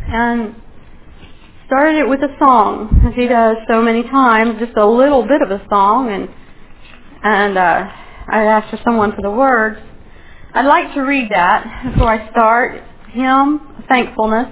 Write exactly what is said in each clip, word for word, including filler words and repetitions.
and started it with a song, as he does so many times, just a little bit of a song, and and uh, I asked for someone for the words. I'd like to read that before I start. Hymn of Thankfulness.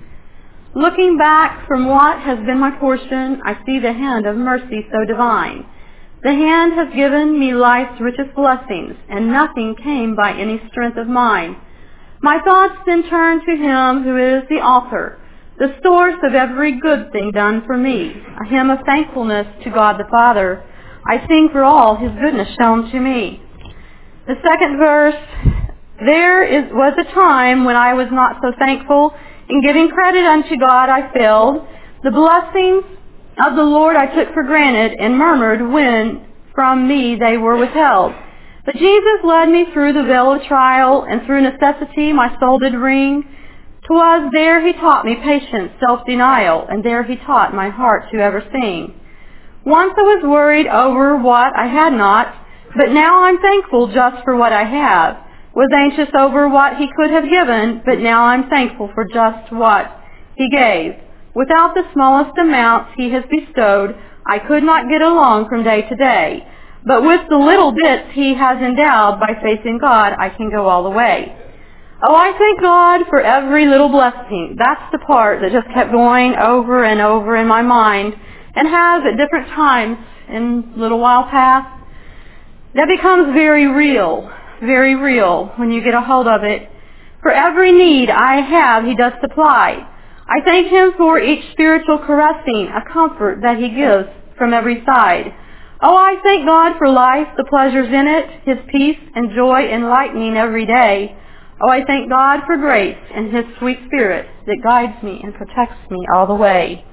Looking back from what has been my portion, I see the hand of mercy so divine. The hand has given me life's richest blessings, and nothing came by any strength of mine. My thoughts then turn to Him who is the author, the source of every good thing done for me. A hymn of thankfulness to God the Father. I sing for all His goodness shown to me. The second verse, there is, was a time when I was not so thankful. In giving credit unto God I failed. The blessings of the Lord I took for granted and murmured when from me they were withheld. But Jesus led me through the veil of trial, and through necessity my soul did wring. 'Twas there He taught me patience, self-denial, and there He taught my heart to ever sing. Once I was worried over what I had not, but now I'm thankful just for what I have. Was anxious over what He could have given, but now I'm thankful for just what He gave. Without the smallest amounts He has bestowed, I could not get along from day to day. But with the little bits He has endowed, by faith in God, I can go all the way. Oh, I thank God for every little blessing. That's the part that just kept going over and over in my mind, and has at different times in a little while past. That becomes very real. Very real when you get a hold of it. For every need I have, He does supply. I thank Him for each spiritual caressing, a comfort that He gives from every side. Oh, I thank God for life, the pleasures in it, His peace and joy enlightening every day. Oh, I thank God for grace and His sweet Spirit that guides me and protects me all the way.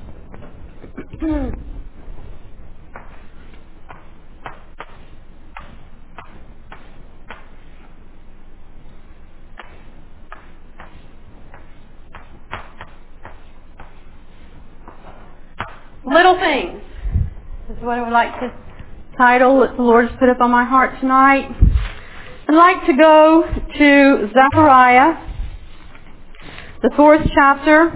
Little things. This is what I would like to title that the Lord has put up on my heart tonight. I'd like to go to Zechariah, the fourth chapter.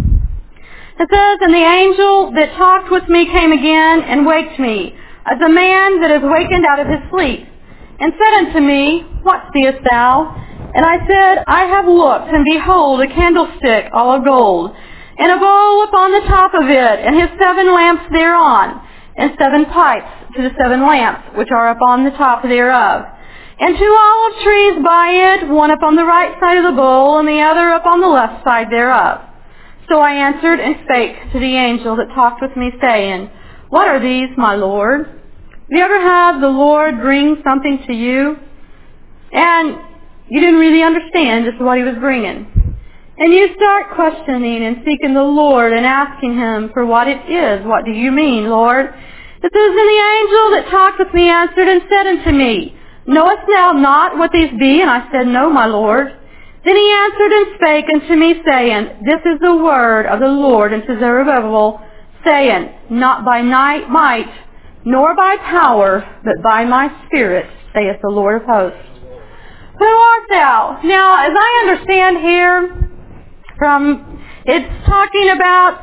It says, And the angel that talked with me came again and waked me, as a man that is wakened out of his sleep, and said unto me, What seest thou? And I said, I have looked, and behold, a candlestick all of gold, and a bowl upon the top of it, and his seven lamps thereon, and seven pipes to the seven lamps which are upon the top thereof, and two olive trees by it, one upon the right side of the bowl, and the other upon the left side thereof. So I answered and spake to the angel that talked with me, saying, What are these, my Lord? Have you ever had the Lord bring something to you, and you didn't really understand just what He was bringing? And you start questioning and seeking the Lord and asking Him for what it is. What do you mean, Lord? It says, And the angel that talked with me answered and said unto me, Knowest thou not what these be? And I said, No, my Lord. Then he answered and spake unto me, saying, This is the word of the Lord unto Zerubbabel, saying, Not by night might, nor by power, but by my Spirit, saith the Lord of hosts. Who art thou? Now, as I understand here, from it's talking about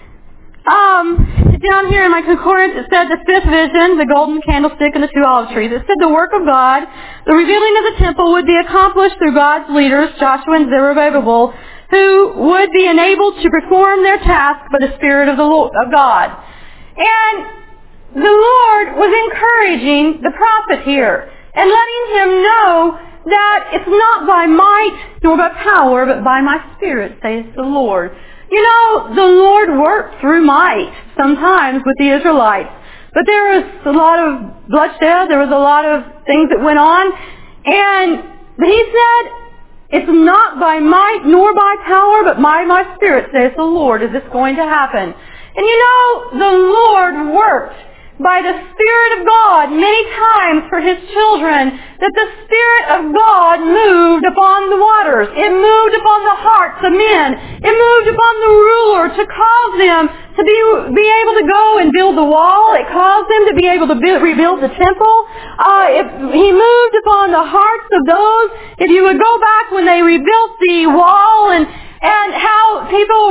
um down here in my concordance it said the fifth vision, the golden candlestick and the two olive trees. It said the work of God, the revealing of the temple would be accomplished through God's leaders, Joshua and Zerubbabel, who would be enabled to perform their task by the Spirit of the Lord, of God. And the Lord was encouraging the prophet here and letting him know that it's not by might nor by power, but by my Spirit, saith the Lord. You know, the Lord worked through might sometimes with the Israelites. But there was a lot of bloodshed, there was a lot of things that went on. And He said, it's not by might nor by power, but by my Spirit, saith the Lord, is this going to happen. And you know, the Lord worked by the Spirit of God many times for His children, that the Spirit of God moved upon the waters. It moved upon the hearts of men. It moved upon the ruler to cause them to be, be able to go and build the wall. It caused them to be able to build, rebuild the temple. Uh, it, he moved upon the hearts of those. If you would go back when they rebuilt the wall and and how people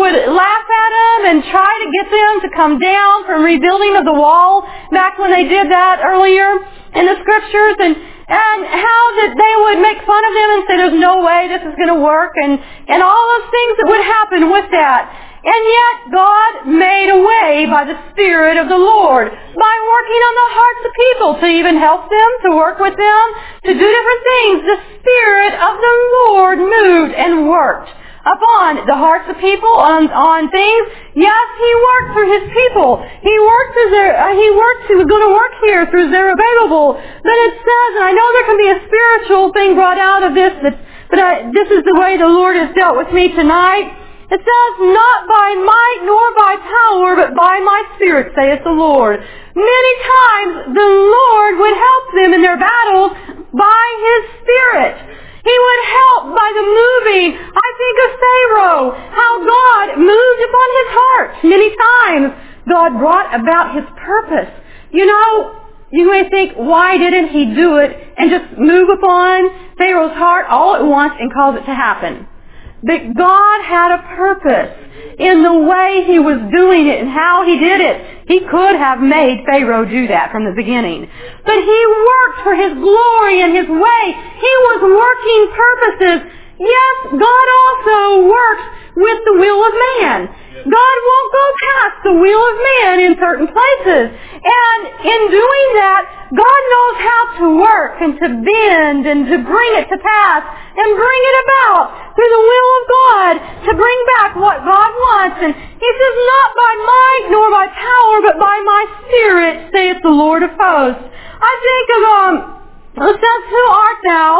and try to get them to come down from rebuilding of the wall back when they did that earlier in the scriptures, and and how that they would make fun of them and say there's no way this is going to work, and, and all those things that would happen with that. And yet God made a way by the Spirit of the Lord, by working on the hearts of people to even help them, to work with them, to do different things. The Spirit of the Lord moved and worked upon the hearts of people, on, on things. Yes, He worked through His people. He worked through their, uh, He worked, He was going to work here through Zerubbabel. But it says, and I know there can be a spiritual thing brought out of this, but, but uh, this is the way the Lord has dealt with me tonight. It says, not by might nor by power, but by my Spirit, saith the Lord. Many times the Lord would help them in their battles by His Spirit. He would help by the moving. I think of Pharaoh, how God moved upon his heart. Many times God brought about His purpose. You know, you may think, why didn't He do it and just move upon Pharaoh's heart all at once and cause it to happen? But God had a purpose in the way He was doing it and how He did it. He could have made Pharaoh do that from the beginning. But He worked for His glory and His way. He was working purposes. Yes, God also works with the will of man. God won't go past the will of man in certain places. And in doing that, God knows how to work and to bend and to bring it to pass and bring it about through the will of God to bring back what God wants. And He says, not by might nor by power, but by my Spirit, saith the Lord of hosts. I think of, um, it says, who art thou,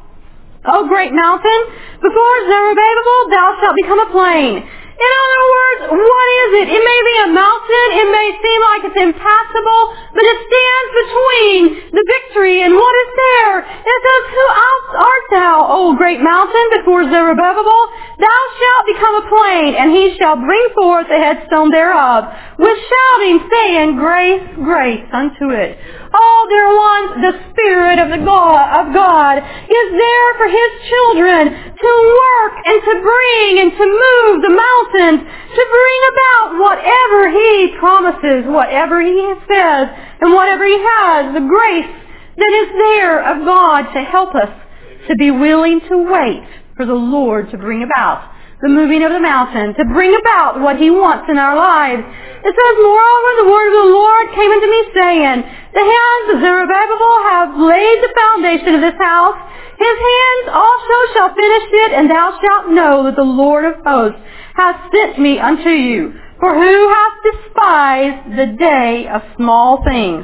O great mountain? Before Zerubbabel thou shalt become a plain. In other words, what is it? It may be a mountain, it may seem like it's impassable, but it stands between the victory and what is there. It says, who else art thou, O great mountain, before Zerubbabel? Thou shalt become a plain, and he shall bring forth the headstone thereof, with shouting, saying, grace, grace unto it. Oh, dear ones, the Spirit of the God of God is there for His children to work and to bring and to move the mountains, to bring about whatever He promises, whatever He says, and whatever He has, the grace that is there of God to help us to be willing to wait for the Lord to bring about the moving of the mountain, to bring about what He wants in our lives. It says, moreover, the word of the Lord came unto me, saying, the hands of Zerubbabel have laid the foundation of this house. His hands also shall finish it, and thou shalt know that the Lord of hosts hath sent me unto you. For who hath despised the day of small things?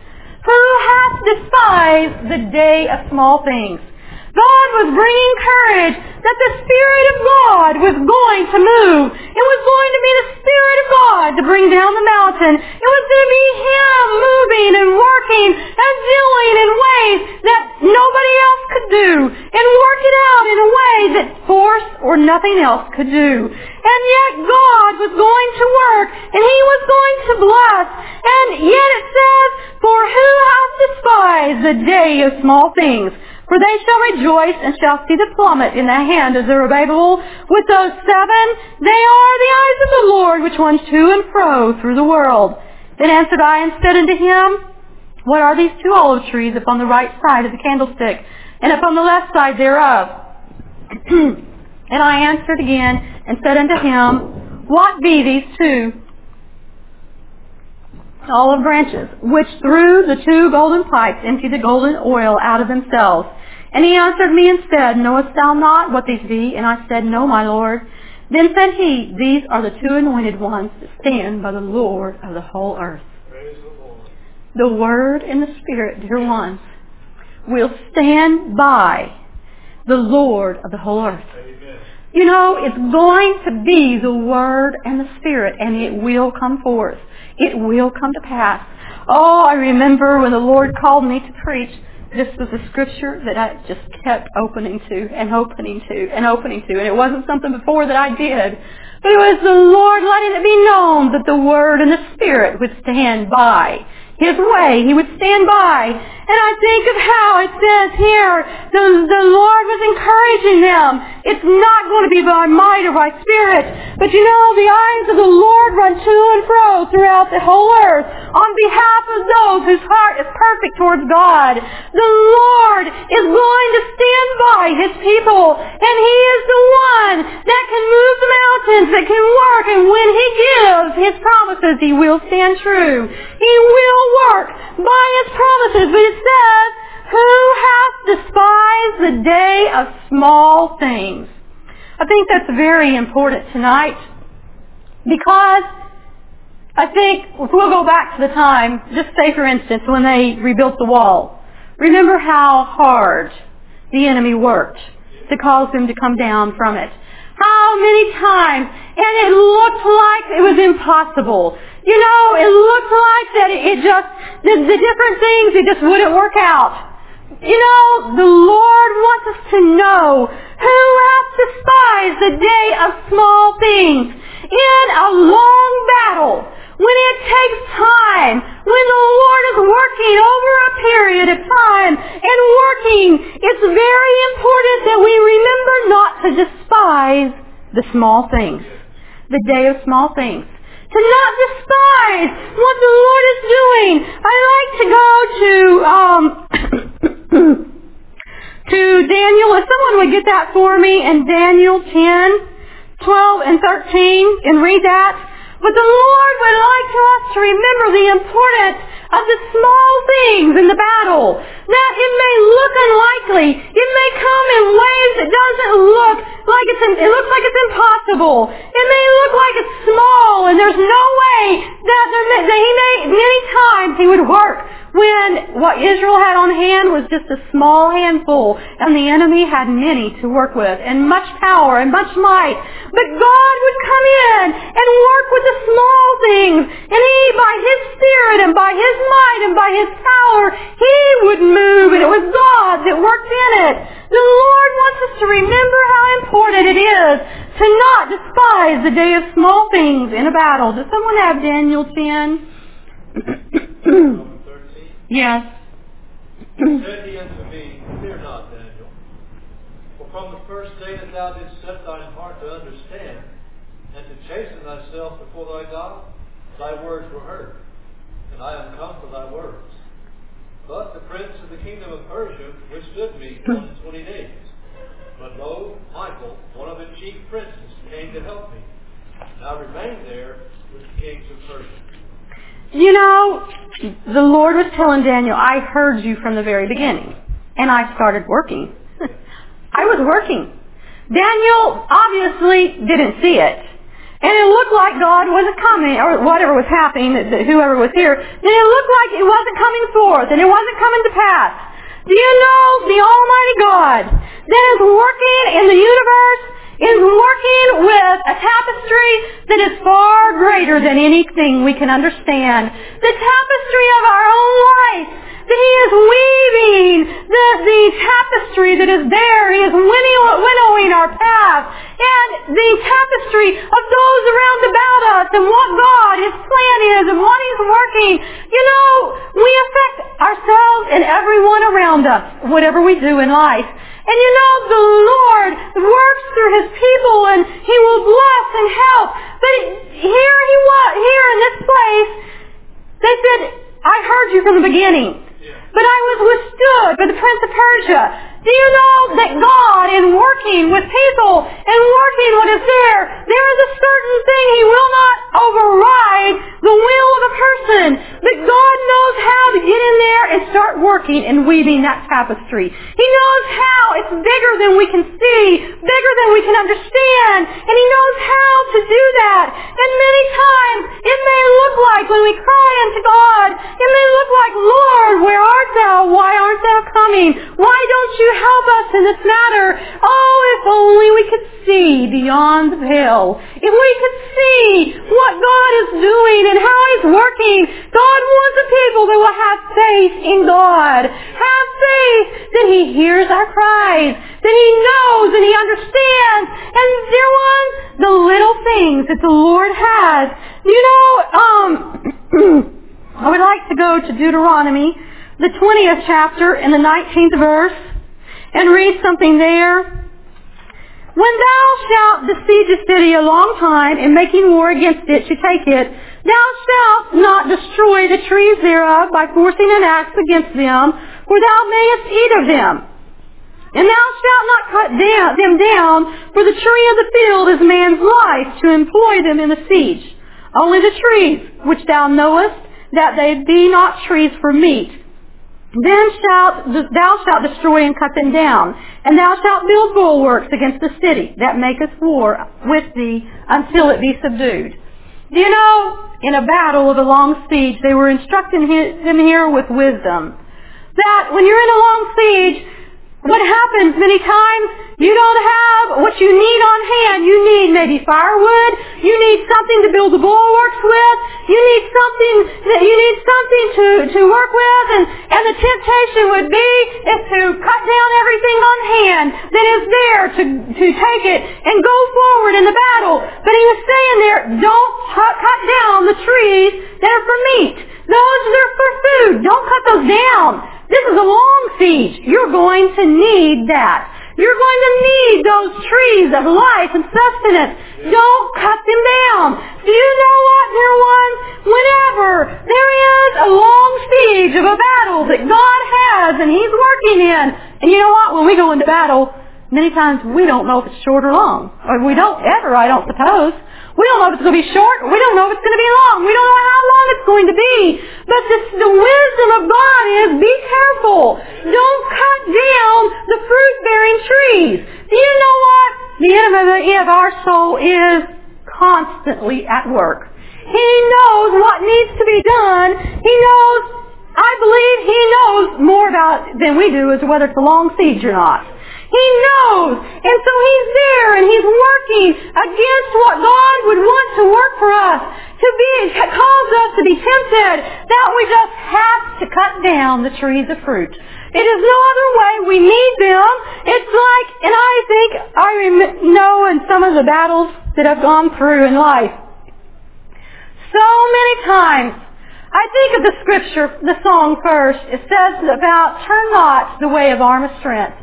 Who hath despised the day of small things? God was bringing courage that the Spirit of God was going to move. It was going to be the Spirit of God to bring down the mountain. It was going to be Him moving and working and doing in ways that nobody else could do, and work it out in a way that force or nothing else could do. And yet God was going to work, and He was going to bless. And yet it says, for who hath despised the day of small things? For they shall rejoice and shall see the plummet in the hand of Zerubbabel with those seven. They are the eyes of the Lord, which run to and fro through the world. Then answered I and said unto him, what are these two olive trees upon the right side of the candlestick, and upon the left side thereof? And I answered again and said unto him, what be these two olive branches, which through the two golden pipes empty the golden oil out of themselves? And he answered me and said, knowest thou not what these be? And I said, no, my Lord. Then said he, these are the two anointed ones that stand by the Lord of the whole earth. Praise the Lord. The Word and the Spirit, dear ones, will stand by the Lord of the whole earth. Amen. You know, it's going to be the Word and the Spirit, and it will come forth. It will come to pass. Oh, I remember when the Lord called me to preach, this was a scripture that I just kept opening to and opening to and opening to. And it wasn't something before that I did. But it was the Lord letting it be known that the Word and the Spirit would stand by His way. He would stand by. And I think of how it says here, the, the Lord was encouraging them. It's not going to be by might or by spirit. But you know, the eyes of the Lord run to and fro throughout the whole earth on behalf of those whose heart is perfect towards God. The Lord is going to stand by His people. And He is the one that can move the mountains, that can work. And when He gives His promises, He will stand true. He will work by His promises. But it says, who hath despised the day of small things? I think that's very important tonight, because I think if we'll go back to the time, just say for instance, when they rebuilt the wall. Remember how hard the enemy worked to cause them to come down from it. How many times, and it looked like it was impossible. You know, it looked like that it just, the, the different things, it just wouldn't work out. You know, the Lord wants us to know who hath despised the day of small things. In a long battle, when it takes time, when the Lord is working over a period of time and working, it's very important that we remember not to despise the small things, the day of small things. To not despise what the Lord is doing. I like to go to um, to Daniel. If someone would get that for me in Daniel ten, twelve, and thirteen, and read that. But the Lord would like to us to remember the importance of the small things in the battle. That it may look unlikely. It may come in ways that doesn't look like it's, it looks like it's impossible. It may look like it's small and there's no way that, there, that He may, many times He would work when what Israel had on hand was just a small handful and the enemy had many to work with and much power and much might. But God would come in and work with the small things, and He, by His Spirit and by His might and by His power, He would move, and it was God that worked in it. The Lord wants us to remember how important it is to not despise the day of small things in a battle. Does someone have Daniel ten? Yes. Said he unto me, fear not, Daniel, for from the first day that thou didst set thine heart to understand, and to chasten thyself before thy God, thy words were heard, and I am come for thy words. But the prince of the kingdom of Persia withstood me one and twenty days. But lo, Michael, one of the chief princes, came to help me, and I remained there with the kings of Persia. You know, the Lord was telling Daniel, I heard you from the very beginning. And I started working. I was working. Daniel obviously didn't see it. And it looked like God wasn't coming, or whatever was happening, whoever was here. And it looked like it wasn't coming forth, and it wasn't coming to pass. Do you know the Almighty God that is working in the universe is working with a tapestry that is far greater than anything we can understand. The tapestry of our own life. That He is weaving the, the tapestry that is there. He is winnowing our path. And the tapestry of those around about us and what God, His plan is and what He's working. You know, we affect ourselves and everyone around us, whatever we do in life. And you know, the Lord works through His people and He will bless and help. But here He was, here in this place, they said, I heard you from the beginning. But I was withstood by the Prince of Persia. Do you know that God, in working with people and working what is there, there is a certain thing He will not override the will of a person. But God knows how to get in there and start working and weaving that tapestry. He knows how. It's bigger than we can see, bigger than we can understand. And He knows how to do that. And many times it may look like when we cry unto God, it may look like, Lord, where art thou? Why aren't thou coming? Why don't you help us in this matter? Oh, if only we could see beyond the veil. If we could see what God is doing and how He's working. God wants a people that will have faith in God. Have faith that He hears our cries, that He knows and He understands. And dear one, the little things that the Lord has. You know, um... I would like to go to Deuteronomy, the twentieth chapter and the nineteenth verse, and read something there. When thou shalt besiege a city a long time, in making war against it to take it, thou shalt not destroy the trees thereof by forcing an axe against them, for thou mayest eat of them. And thou shalt not cut down, them down, for the tree of the field is man's life, to employ them in the siege. Only the trees, which thou knowest, that they be not trees for meat, then shalt thou shalt destroy and cut them down, and thou shalt build bulwarks against the city that maketh war with thee until it be subdued. Do you know, in a battle of a long siege, they were instructing him here with wisdom, that when you're in a long siege, what happens many times, you don't have what you need on hand. You need maybe firewood. You need something to build the bulwarks with. You need something that you need something to, to work with, and, and the temptation would be is to cut down everything on hand that is there to, to take it and go forward in the battle. But he was saying there, don't cut, cut down the trees that are for meat. Those that are for food. Don't cut those down. This is a long siege. You're going to need that. You're going to need those trees of life and sustenance. Don't cut them down. Do you know what, dear ones? Whenever there is a long siege of a battle that God has and He's working in, and you know what? When we go into battle, many times we don't know if it's short or long. Or we don't ever, I don't suppose. We don't know if it's going to be short, or we don't know if it's going to be long. We don't know how long it's going to be. But this, the wisdom of God is, be careful. Don't cut down the fruit-bearing trees. Do you know what? The enemy of our soul is constantly at work. He knows what needs to be done. He knows, I believe He knows more about it than we do as to whether it's a long siege or not. He knows. And so He's there and He's working against what God would want to work for us. To be, cause us to be tempted that we just have to cut down the trees of fruit. It is no other way. We need them. It's like, and I think, I rem- know in some of the battles that I've gone through in life, so many times, I think of the scripture, the song first. It says about, turn not the way of arm of strength.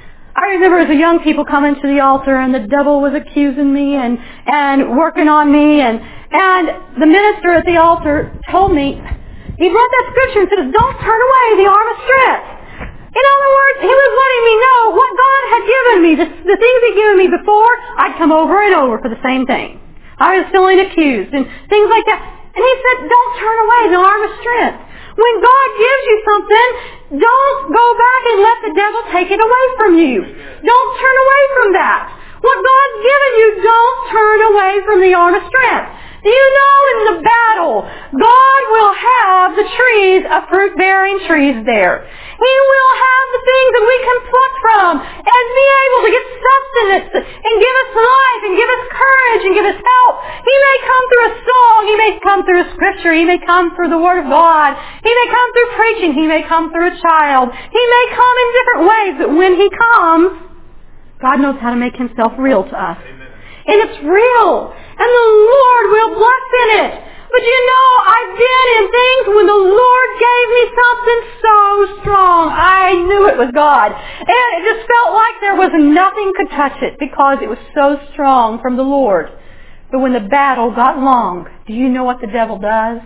I remember as a young people coming to the altar and the devil was accusing me and, and working on me, and, and the minister at the altar told me, he read that scripture and said, don't turn away the arm of strength. In other words, he was letting me know what God had given me, the, the things He'd given me before, I'd come over and over for the same thing. I was feeling accused and things like that. And he said, don't turn away the arm of strength. When God gives you something, don't go back and let the devil take it away from you. Don't turn away from that. What God's given you, don't turn away from the arm of strength. Do you know in the battle, God will have the trees of fruit-bearing trees there. He will have the things that we can pluck from and be able to get sustenance and give us life and give us courage and give us help. He may come through a song. He may come through a scripture. He may come through the Word of God. He may come through preaching. He may come through a child. He may come in different ways, but when He comes, God knows how to make Himself real to us. Amen. And it's real. And the Lord will bless in it. But you know, I've been in things when the Lord gave me something so strong. I knew it was God. And it just felt like there was nothing could touch it because it was so strong from the Lord. But when the battle got long, do you know what the devil does?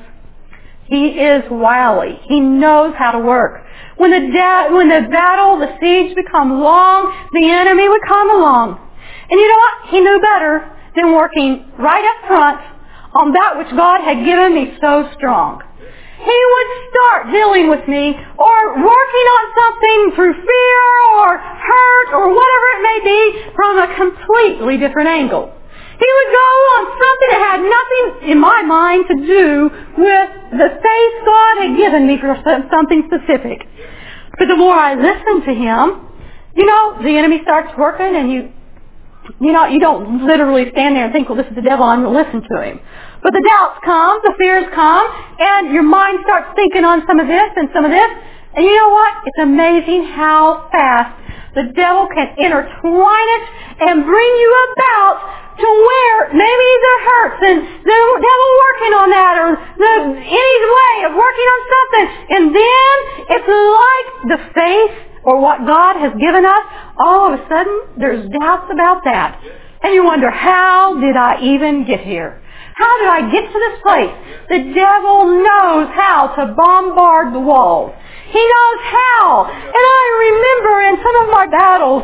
He is wily. He knows how to work. When the, da- when the battle, the siege become long, the enemy would come along. And you know what? He knew better than working right up front on that which God had given me so strong. He would start dealing with me or working on something through fear or hurt or whatever it may be from a completely different angle. He would go on something that had nothing in my mind to do with the faith God had given me for something specific. But the more I listened to him, you know, the enemy starts working and you You know, you don't literally stand there and think, well, this is the devil, I'm going to listen to him. But the doubts come, the fears come, and your mind starts thinking on some of this and some of this. And you know what? It's amazing how fast the devil can intertwine it and bring you about to where maybe there hurts. And the devil will work working on that or the, any way of working on something. And then it's like the faith or what God has given us, all of a sudden there's doubts about that. And you wonder, how did I even get here? How did I get to this place? The devil knows how to bombard the walls. He knows how. And I remember in some of my battles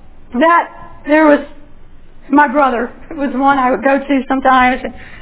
that there was my brother. It was one I would go to sometimes.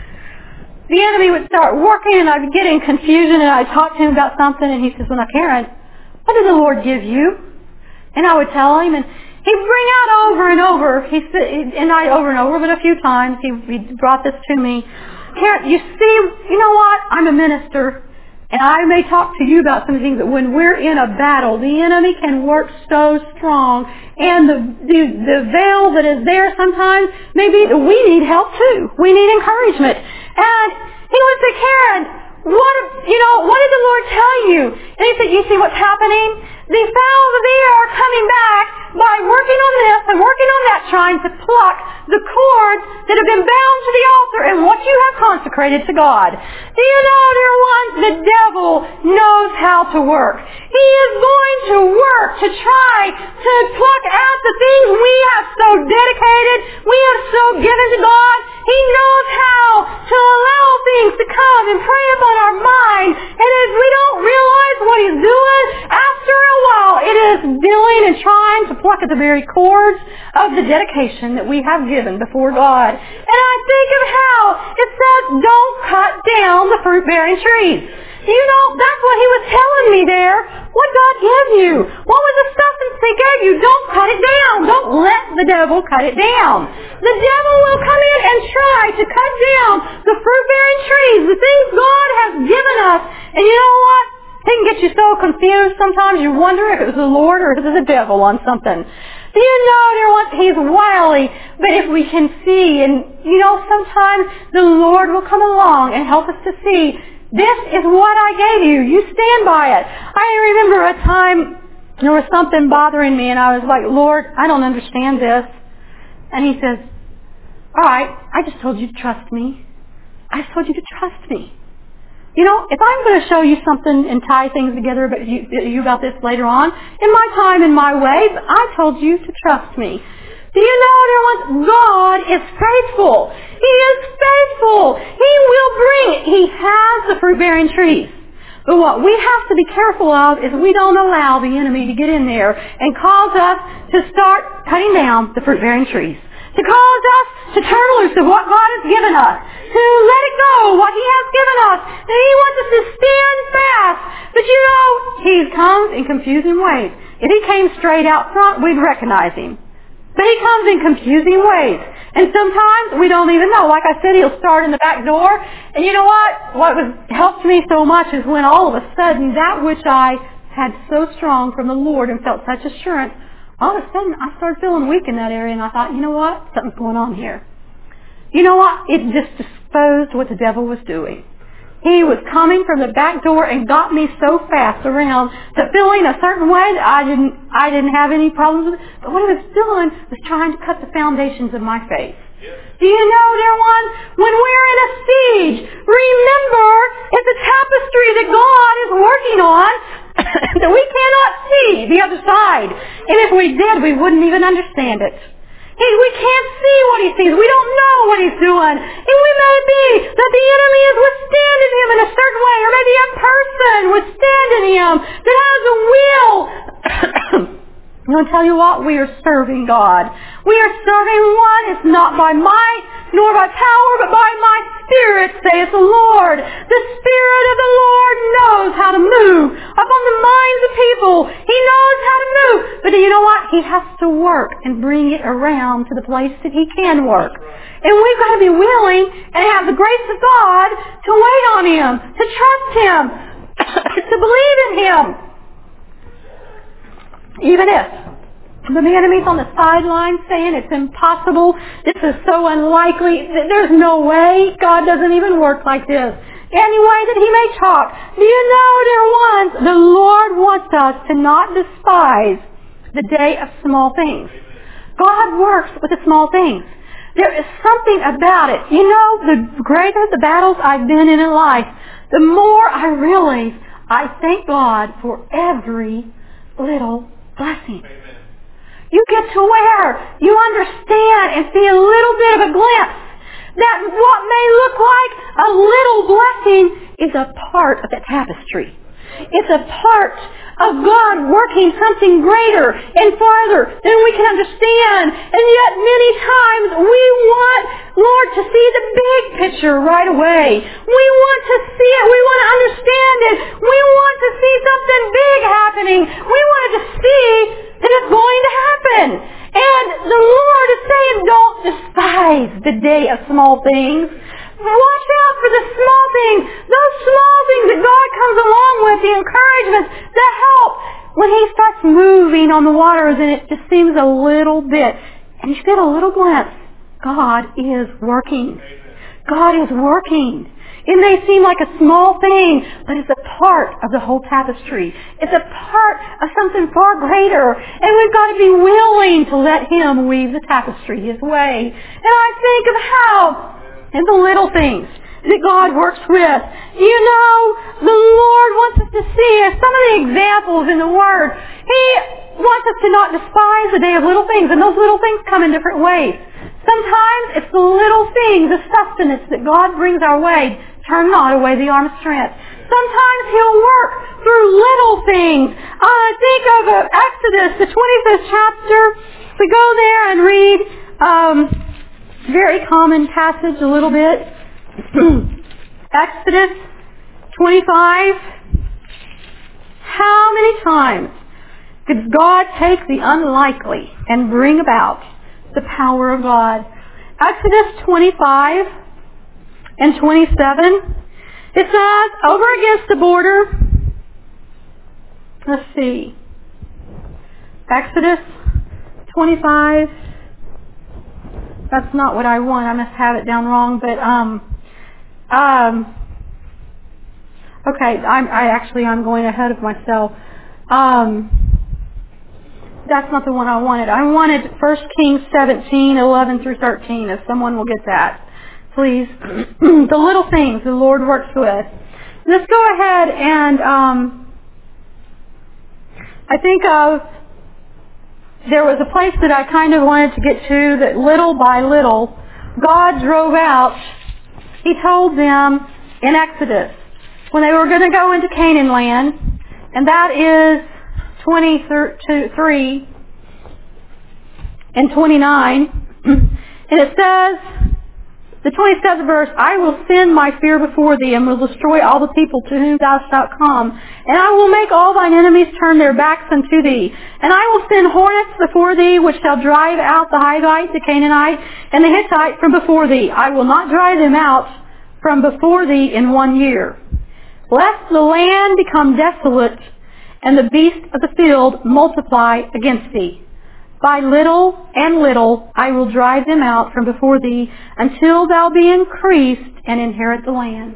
The enemy would start working and I'd get in confusion and I'd talk to him about something and he says, well, now Karen, what did the Lord give you? And I would tell him and he'd bring out over and over, he said, and I over and over, but a few times he, he brought this to me. Karen, you see, you know what? I'm a minister. And I may talk to you about some things that when we're in a battle, the enemy can work so strong. And the, the, the veil that is there sometimes, maybe we need help too. We need encouragement. And he would say, Karen, what, you know, what did the Lord tell you? And he said, you see what's happening? The fowls of the air are coming back by working on this and working on that, trying to pluck the cords that have been bound to the altar and what you have consecrated to God. Do you know, dear ones, the devil knows how to work. He is going to work to try to pluck out the things we have so dedicated, we have so given to God. He knows how to allow things to come and prey upon our mind. And as we don't realize what He's doing, after a while it is dealing and trying to pluck at the very cords of the dedication that we have given before God. And I think of how it says, don't cut down the fruit-bearing trees. You know, that's what He was telling me there. What God gave you. What was the substance He gave you? Don't cut it down. Don't let the devil cut it down. The devil will come in and try to cut down the fruit-bearing trees, the things God has given us. And you know what? He can get you so confused sometimes you wonder if it was the Lord or if it was the devil on something. Do you know, dear ones, He's wily, but if we can see, and you know, sometimes the Lord will come along and help us to see, this is what I gave you. You stand by it. I remember a time there was something bothering me and I was like, Lord, I don't understand this. And He says, all right, I just told you to trust me. I just told you to trust me. You know, if I'm going to show you something and tie things together about you, you about this later on, in my time, in my way, I told you to trust me. Do you know, dear ones, God is faithful. He is faithful. He will bring it. He has the fruit-bearing trees. But what we have to be careful of is we don't allow the enemy to get in there and cause us to start cutting down the fruit-bearing trees. To cause us to turn loose of what God has given us. To let it go, what He has given us. And He wants us to stand fast. But you know, He comes in confusing ways. If He came straight out front, we'd recognize Him. But He comes in confusing ways. And sometimes we don't even know. Like I said, He'll start in the back door. And you know what? What was, helped me so much is when all of a sudden that which I had so strong from the Lord and felt such assurance, all of a sudden I started feeling weak in that area and I thought, you know what? Something's going on here. You know what? It just exposed what the devil was doing. He was coming from the back door and got me so fast around to feeling a certain way that I didn't, I didn't have any problems with it. But what he was doing was trying to cut the foundations of my faith. Do you know, dear one, when we're in a siege, remember it's a tapestry that God is working on that we cannot see the other side. And if we did, we wouldn't even understand it. He, we can't see what He sees. We don't know what He's doing. And we may be that the enemy is withstanding Him in a certain way, or maybe a person withstanding Him that has a will. I'm going to tell you what, we are serving God. We are serving one. It's not by might nor by power, but by my Spirit, saith the Lord. The Spirit of the Lord knows how to move upon the minds of people. He knows how to move. But do you know what? He has to work and bring it around to the place that He can work. And we've got to be willing and have the grace of God to wait on Him, to trust Him, to believe in Him. Even if the enemy's on the sideline saying it's impossible, this is so unlikely, there's no way, God doesn't even work like this. Any way that He may talk. Do you know, dear ones, the Lord wants us to not despise the day of small things. God works with the small things. There is something about it. You know, the greater the battles I've been in in life, the more I realize I thank God for every little blessing. Amen. You get to where you understand and see a little bit of a glimpse that what may look like a little blessing is a part of the tapestry. It's a part of God working something greater and farther than we can understand. And yet many times we want, Lord, to see the big picture right away. We want to see it. We want to understand it. We want to see something big happening. We want to see that it's going to happen. And the Lord is saying, don't despise the day of small things. Watch out for the small things. Those small things that God comes along with, the encouragements, the help. When He starts moving on the waters and it just seems a little bit, and you get a little glimpse, God is working. God is working. It may seem like a small thing, but it's a part of the whole tapestry. It's a part of something far greater. And we've got to be willing to let Him weave the tapestry His way. And I think of how in the little things that God works with. You know, the Lord wants us to see some of the examples in the Word. He wants us to not despise the day of little things, and those little things come in different ways. Sometimes it's the little things, the sustenance that God brings our way. Turn not away the arm of strength. Sometimes He'll work through little things. Uh, think of uh, Exodus, the twenty-fifth chapter. We go there and read um, very common passage a little bit. Exodus twenty-five. How many times did God take the unlikely and bring about the power of God? Exodus twenty-five and twenty-seven. It says, over against the border, let's see, Exodus twenty-five, that's not what I want, I must have it down wrong, but, um, um, okay, I'm, I actually, I'm going ahead of myself. Um, that's not the one I wanted. I wanted First Kings seventeen, eleven through thirteen, if someone will get that. Please. The little things the Lord works with. Let's go ahead and um, I think of, there was a place that I kind of wanted to get to that little by little God drove out. He told them in Exodus when they were going to go into Canaan land, and that is twenty-three and twenty-nine, and it says, the twenty-seventh verse, I will send my fear before thee, and will destroy all the people to whom thou shalt come. And I will make all thine enemies turn their backs unto thee. And I will send hornets before thee, which shall drive out the Hivite, the Canaanite, and the Hittite from before thee. I will not drive them out from before thee in one year. Lest the land become desolate, and the beasts of the field multiply against thee. By little and little I will drive them out from before thee, until thou be increased and inherit the land.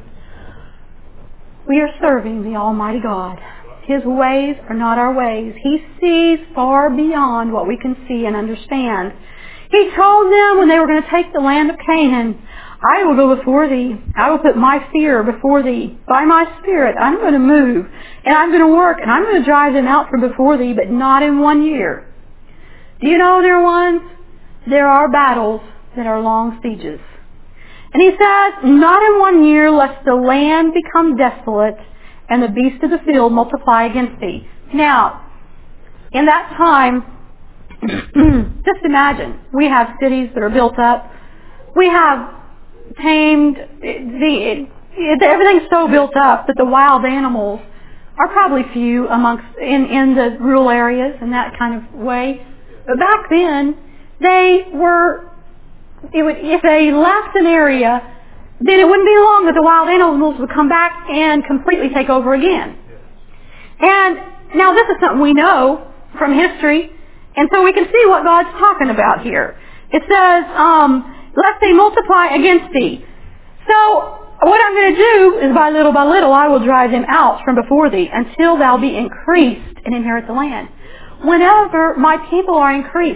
We are serving the Almighty God. His ways are not our ways. He sees far beyond what we can see and understand. He told them when they were going to take the land of Canaan, I will go before thee. I will put my fear before thee. By my Spirit I'm going to move, and I'm going to work, and I'm going to drive them out from before thee, but not in one year. Do you know, dear ones, there are battles that are long sieges. And he says, not in one year, lest the land become desolate and the beasts of the field multiply against thee. Now, in that time, just imagine, we have cities that are built up. We have tamed, the, it, everything's so built up that the wild animals are probably few amongst, in, in the rural areas in that kind of way. But back then, they were, it would, if they left an area, then it wouldn't be long that the wild animals would come back and completely take over again. And now this is something we know from history, and so we can see what God's talking about here. It says, um, lest they multiply against thee. So what I'm going to do is by little by little I will drive them out from before thee, until thou be increased and inherit the land. Whenever my people are increased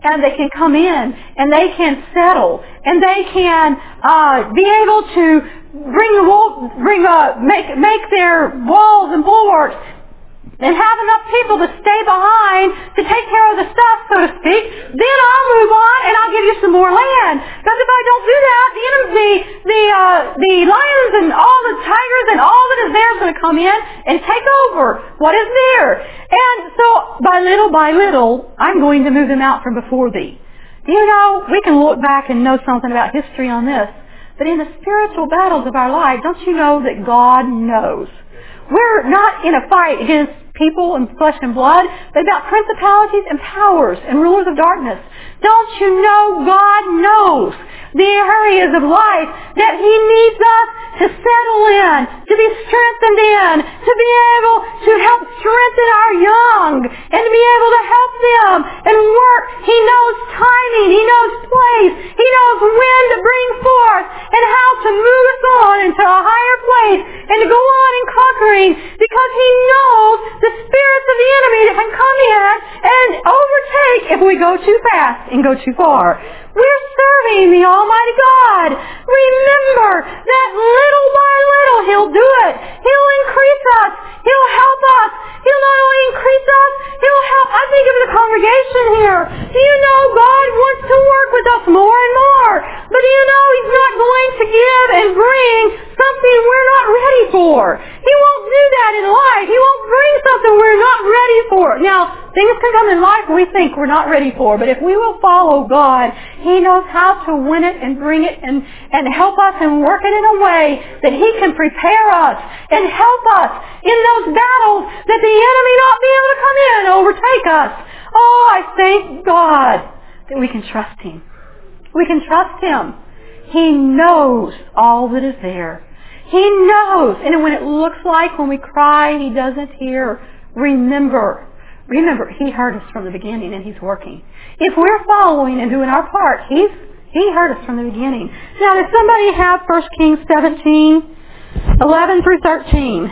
and they can come in and they can settle and they can uh, be able to bring the wall, bring uh, make make their walls and bulwarks and have enough people to stay behind to take care of the stuff, so to speak, then I'll move on and I'll give you some more land. Because if I don't do that, the the the, uh, the lions and all the tigers and all that is there is going to come in and take over what is there. And so by little by little, I'm going to move them out from before thee. Do you know, we can look back and know something about history on this, but in the spiritual battles of our life, don't you know that God knows? We're not in a fight against people and flesh and blood, but about principalities and powers and rulers of darkness. Don't you know God knows the areas of life that He needs us to settle in, to be strengthened in, to be able to help strengthen our young, and to be able to help them and work. He knows timing. He knows place. He knows when to bring forth and how to move us on into a higher place and to go on in conquering, because He knows the spirits of the enemy that can come in and overtake if we go too fast and go too far. We're serving the Almighty God. Remember that little by little He'll do it. He'll increase us. He'll help us. He'll not only increase us, He'll help. I think of the congregation here. Do you know God wants to work with us more and more? But do you know He's not going to give and bring something we're not ready for. He won't do that in life. He won't bring something we're not ready for. Now, things can come in life we think we're not ready for, but if we will follow God, He knows how to win it and bring it and, and help us and work it in a way that He can prepare us and help us in those battles that the enemy not be able to come in and overtake us. Oh, I thank God that we can trust Him. We can trust Him. He knows all that is there. He knows. And when it looks like when we cry He doesn't hear, remember, remember, He heard us from the beginning and He's working. If we're following and doing our part, He's He heard us from the beginning. Now, does somebody have First Kings seventeen, eleven through thirteen?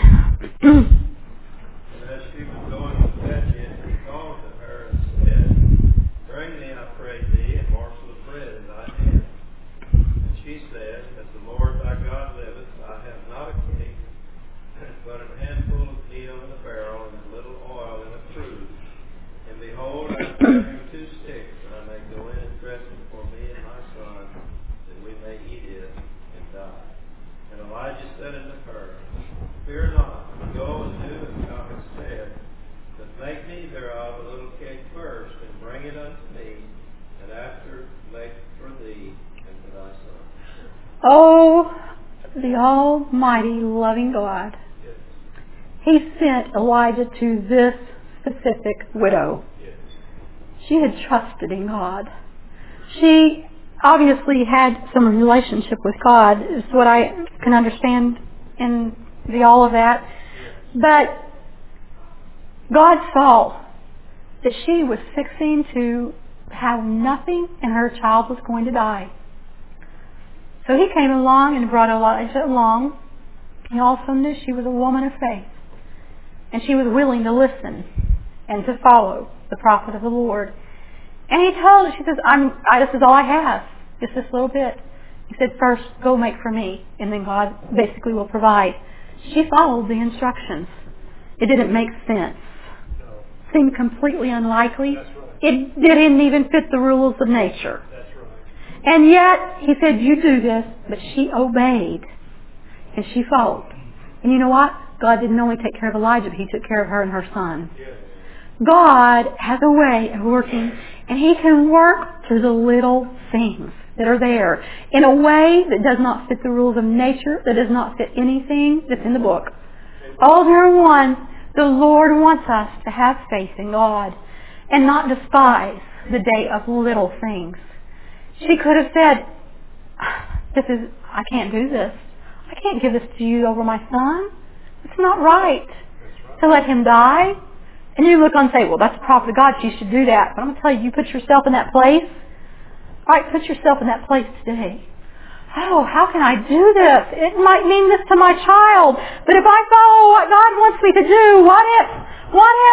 As she was going to fetch it, he called to her and said, Bring me, I pray thee, a morsel of bread in thy hand. And she said, As the Lord thy God liveth, I have not a cake, but a handful of meal in a barrel, and a little oil in a cruse. And behold, I have you two sticks, and I may go in and dress it for me and my son, that we may eat it and die. And Elijah said unto her, Fear not, go and do as thou hast said, but make me thereof a little cake first, and bring it unto me, and after make for thee and for thy son. Oh, the almighty loving God. Yes. He sent Elijah to this specific widow. Yes. She had trusted in God. She obviously had some relationship with God, is what I can understand in the all of that. But God saw that she was fixing to have nothing and her child was going to die. So He came along and brought Elijah along. He also knew she was a woman of faith. And she was willing to listen and to follow the prophet of the Lord. And He told her, she says, I'm, I, this is all I have, just this little bit. He said, first, go make for me, and then God basically will provide. She followed the instructions. It didn't make sense. No. Seemed completely unlikely. That's right. It didn't even fit the rules of nature. That's right. And yet, He said, you do this, but she obeyed. And she followed. And you know what? God didn't only take care of Elijah, but He took care of her and her son. Yes. God has a way of working, and He can work through the little things that are there in a way that does not fit the rules of nature, that does not fit anything that's in the book. All there one, the Lord wants us to have faith in God and not despise the day of little things. She could have said, "This is, I can't do this. I can't give this to you over my son. It's not right to let him die." And you look on and say, well, that's the prophet of God, you should do that. But I'm going to tell you, you put yourself in that place. All right, put yourself in that place today. Oh, how can I do this? It might mean this to my child. But if I follow what God wants me to do, what if, what if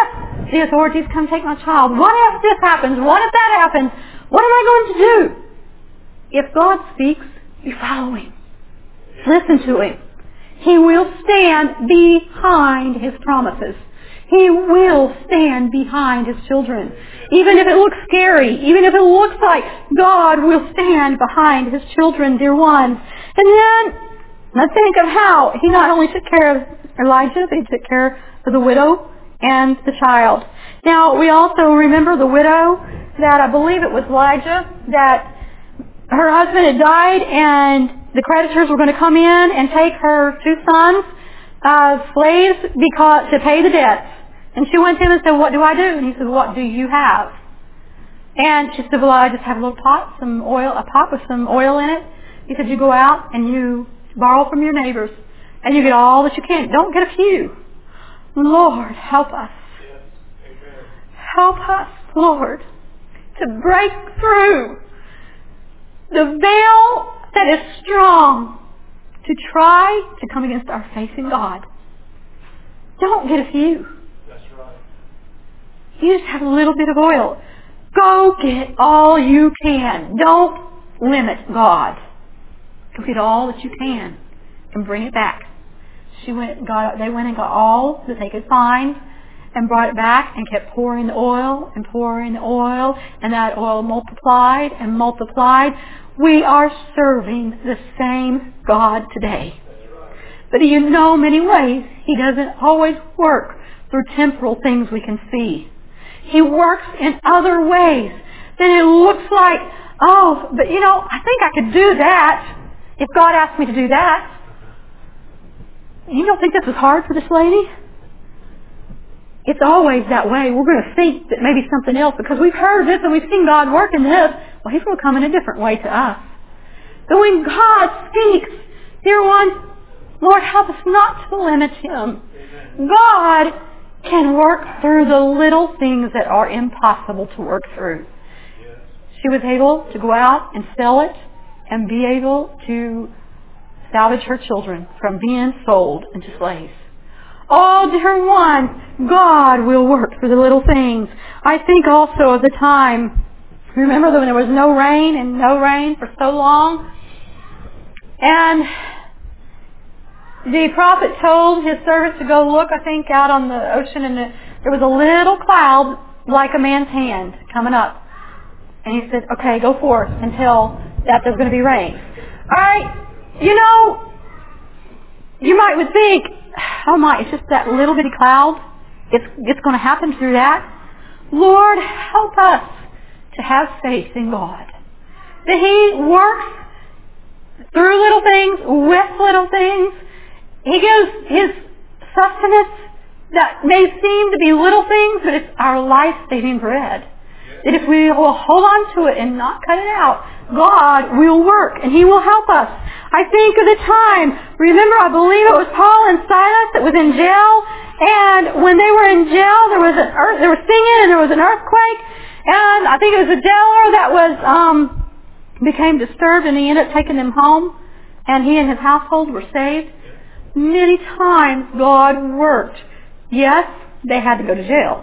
the authorities come take my child? What if this happens? What if that happens? What am I going to do? If God speaks, you follow Him. Listen to Him. He will stand behind His promises. He will stand behind His children. Even if it looks scary, even if it looks like, God will stand behind His children, dear ones. And then, let's think of how He not only took care of Elijah, but He took care of the widow and the child. Now, we also remember the widow that, I believe it was Elijah, that her husband had died and the creditors were going to come in and take her two sons as slaves because to pay the debts. And she went to him and said, what do I do? And he said, what do you have? And she said, well, I just have a little pot, some oil, a pot with some oil in it. He said, you go out and you borrow from your neighbors and you get all that you can. Don't get a few. Lord, help us. Help us, Lord, to break through the veil that is strong to try to come against our faith in God. Don't get a few. That's right. You just have a little bit of oil. Go get all you can. Don't limit God. Go get all that you can and bring it back. She went, got, they went and got all that they could find and brought it back and kept pouring the oil and pouring the oil, and that oil multiplied and multiplied. We are serving the same God today. But you know, many ways, He doesn't always work through temporal things we can see. He works in other ways. Then it looks like, oh, but you know, I think I could do that if God asked me to do that. You don't think this is hard for this lady? It's always that way. We're going to think that maybe something else, because we've heard this and we've seen God work in this. Well, He's going to come in a different way to us. But when God speaks, dear one, Lord, help us not to limit Him. God can work through the little things that are impossible to work through. She was able to go out and sell it and be able to salvage her children from being sold into slaves. Oh, dear one, God will work through the little things. I think also of the time, remember when there was no rain and no rain for so long? And the prophet told his servants to go look, I think, out on the ocean, and the, there was a little cloud like a man's hand coming up. And he said, okay, go forth until that there's going to be rain. All right, you know, you might would think, oh my, it's just that little bitty cloud. It's, it's going to happen through that. Lord, help us to have faith in God. That He works through little things, with little things. He gives His sustenance that may seem to be little things, but it's our life-saving bread. That if we will hold on to it and not cut it out, God will work and He will help us. I think of the time, remember, I believe it was Paul and Silas that was in jail, and when they were in jail, there was an earth, they were singing and there was an earthquake, and I think it was a jailer that was, um, became disturbed, and he ended up taking them home, and he and his household were saved. Many times God worked. Yes, they had to go to jail.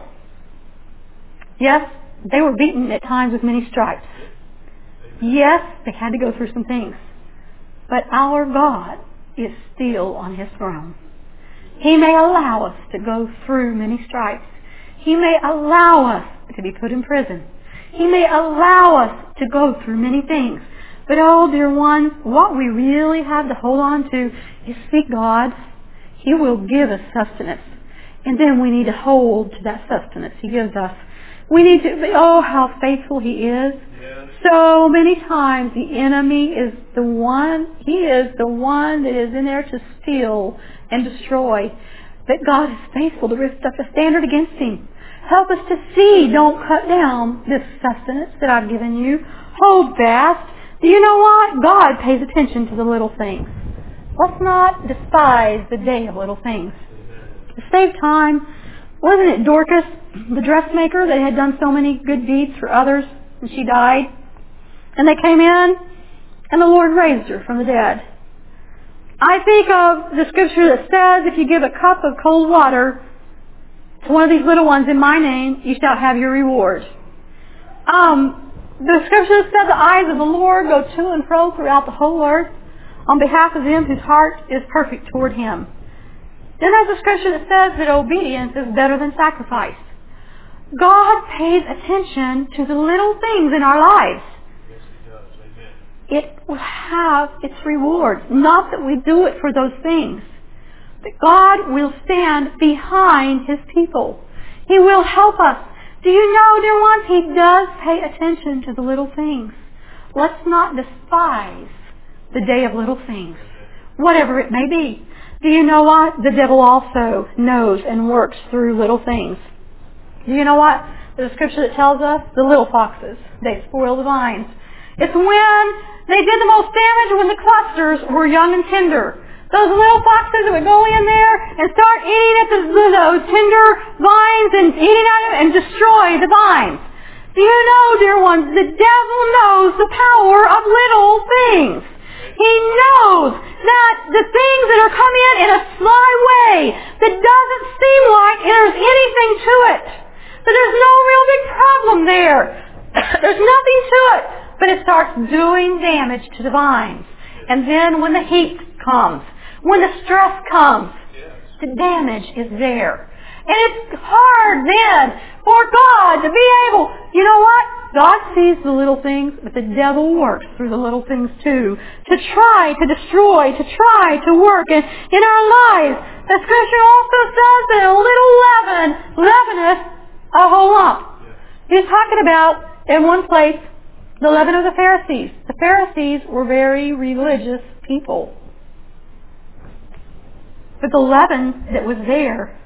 Yes, they were beaten at times with many stripes. Yes, they had to go through some things. But our God is still on His throne. He may allow us to go through many stripes. He may allow us to be put in prison. He may allow us to go through many things. But oh, dear ones, what we really have to hold on to is seek God. He will give us sustenance. And then we need to hold to that sustenance He gives us. We need to, oh, how faithful He is. Yes. So many times the enemy is the one, he is the one that is in there to steal and destroy. But God is faithful to lift up a standard against him. Help us to see, don't cut down this sustenance that I've given you. Hold fast. Do you know what? God pays attention to the little things. Let's not despise the day of little things. To save time, wasn't it Dorcas, the dressmaker, that had done so many good deeds for others, and she died? And they came in, and the Lord raised her from the dead. I think of the scripture that says if you give a cup of cold water to one of these little ones in my name, you shall have your reward. Um, the scripture said the eyes of the Lord go to and fro throughout the whole earth on behalf of them whose heart is perfect toward Him. Then there's a scripture that says that obedience is better than sacrifice. God pays attention to the little things in our lives. Yes, He does. Amen. It will have its reward. Not that we do it for those things. But God will stand behind His people. He will help us. Do you know, dear ones, He does pay attention to the little things. Let's not despise the day of little things, whatever it may be. Do you know what? The devil also knows and works through little things. Do you know what? The scripture that tells us the little foxes, they spoil the vines. It's when they did the most damage when the clusters were young and tender. Those little foxes that would go in there and start eating at the, those tender vines and eating at them and destroy the vines. Do you know, dear ones, the devil knows the power of little things. He knows that the things that are coming in in a sly way that doesn't seem like there's anything to it. That there's no real big problem there. There's nothing to it. But it starts doing damage to the vines. And then when the heat comes, when the stress comes, the damage is there. And it's hard then for God to be able, you know what? God sees the little things, but the devil works through the little things too, to try to destroy, to try to work in, in our lives. The scripture also says that a little leaven leaveneth a whole lump. He's talking about, in one place, the leaven of the Pharisees. The Pharisees were very religious people. But the leaven that was there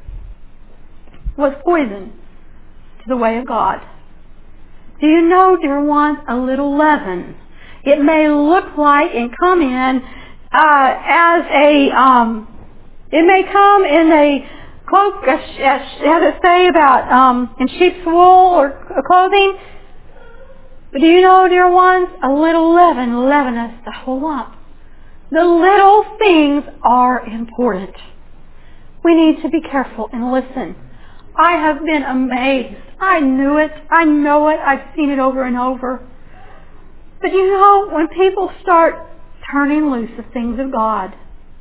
was poison to the way of God. Do you know, dear ones, a little leaven? It may look like and come in uh, as a, um, it may come in a cloak, as, as, as it say about um, in sheep's wool or clothing. But do you know, dear ones, a little leaven leaveneth the whole lump. The little things are important. We need to be careful and listen. I have been amazed. I knew it. I know it. I've seen it over and over. But you know, when people start turning loose of things of God,